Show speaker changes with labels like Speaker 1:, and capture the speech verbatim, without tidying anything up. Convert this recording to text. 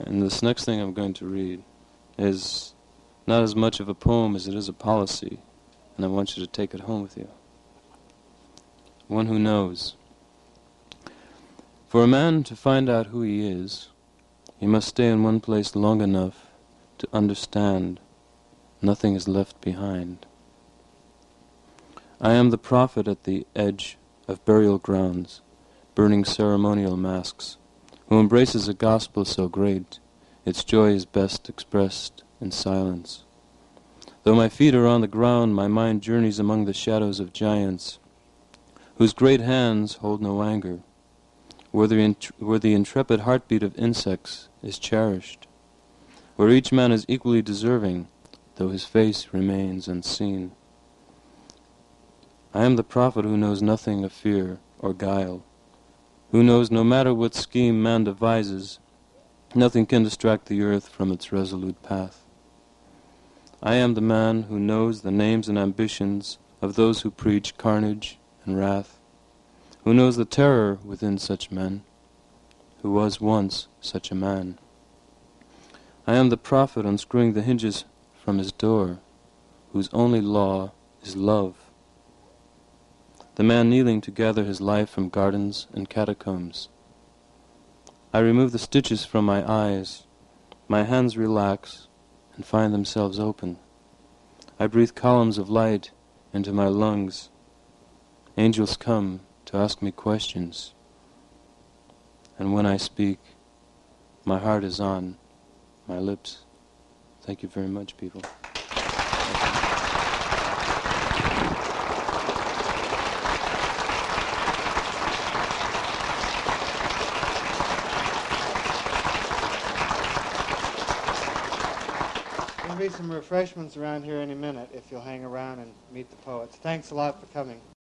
Speaker 1: And this next thing I'm going to read is not as much of a poem as it is a policy, and I want you to take it home with you. One who knows. For a man to find out who he is, he must stay in one place long enough to understand nothing is left behind. I am the prophet at the edge of burial grounds, burning ceremonial masks, who embraces a gospel so great, its joy is best expressed in silence. Though my feet are on the ground, my mind journeys among the shadows of giants, whose great hands hold no anger, where the, int- where the intrepid heartbeat of insects is cherished, where each man is equally deserving, though his face remains unseen. I am the prophet who knows nothing of fear or guile, who knows no matter what scheme man devises, nothing can distract the earth from its resolute path. I am the man who knows the names and ambitions of those who preach carnage and wrath, who knows the terror within such men, who was once such a man. I am the prophet unscrewing the hinges from his door, whose only law is love, the man kneeling to gather his life from gardens and catacombs. I remove the stitches from my eyes, my hands relax and find themselves open. I breathe columns of light into my lungs. Angels come to ask me questions, and when I speak, my heart is on my lips. Thank you very much, people.
Speaker 2: There'll be some refreshments around here any minute if you'll hang around and meet the poets. Thanks a lot for coming.